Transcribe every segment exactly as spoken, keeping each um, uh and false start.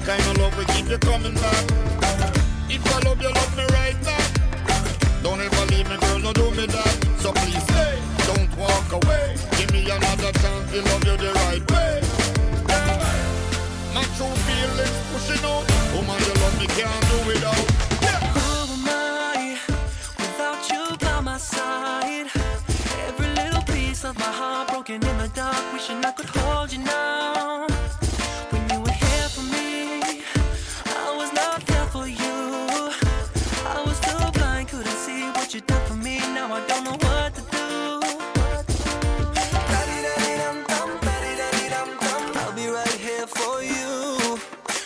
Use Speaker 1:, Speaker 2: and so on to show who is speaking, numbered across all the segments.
Speaker 1: kind of love will keep you coming back. If I love you, love me right back. Don't ever leave me, girl, no do me that. So please stay, don't walk away. Give me another chance to love you the right way. Yeah. My true feelings pushing out. Woman, you love me, can't do without. Yeah.
Speaker 2: Who am I without you by my side? Every little piece of my heart broken in the dark, wishing I could hold you now. When you were here for me, I was not there for you. I was too blind, couldn't see what you done for me. Now I don't know what to do. I'll be right here for you.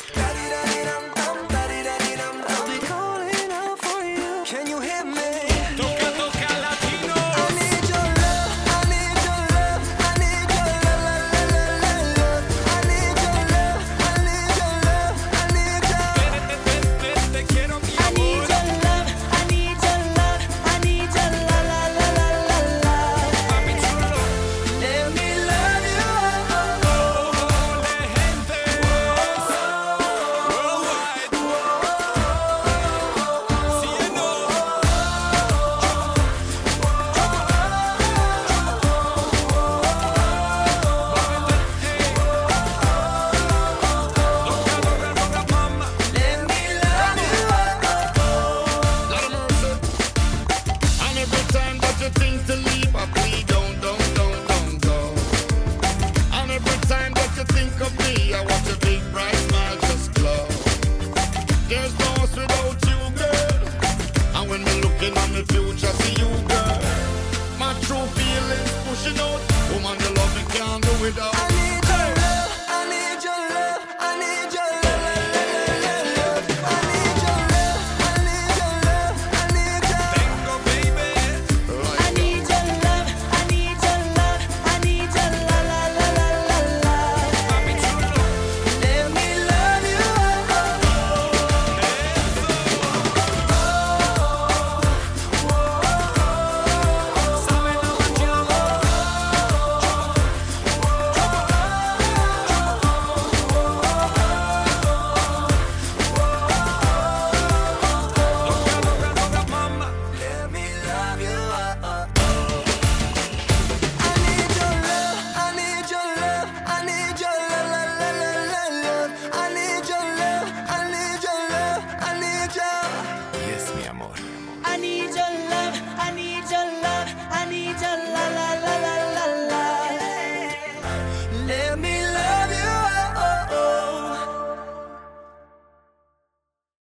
Speaker 2: I'll be calling out for you. Can you hear me?
Speaker 3: Toca, toca latino.
Speaker 2: I need your love, I need your love, I need your love, love, love, love. I need your love, I need your love, I need your
Speaker 3: Te, te, te quiero, mi
Speaker 2: I need
Speaker 3: amor.
Speaker 2: your love, I need your love, I need your la la la la la la.
Speaker 3: Mami chulo.
Speaker 2: Let me love you.
Speaker 3: Oh, de gente. Worldwide. Cielo.
Speaker 2: Let me love you.
Speaker 1: Lord of mercy. And every time that you think to leave, I plead, don't, don't, don't, don't go. And every time that you think of me, I watch your big bright smile just glow. There's no us without you, girl. And when me looking on the future, see you, girl. My true feelings pushing out. Woman, you love me, can't do without.
Speaker 2: I need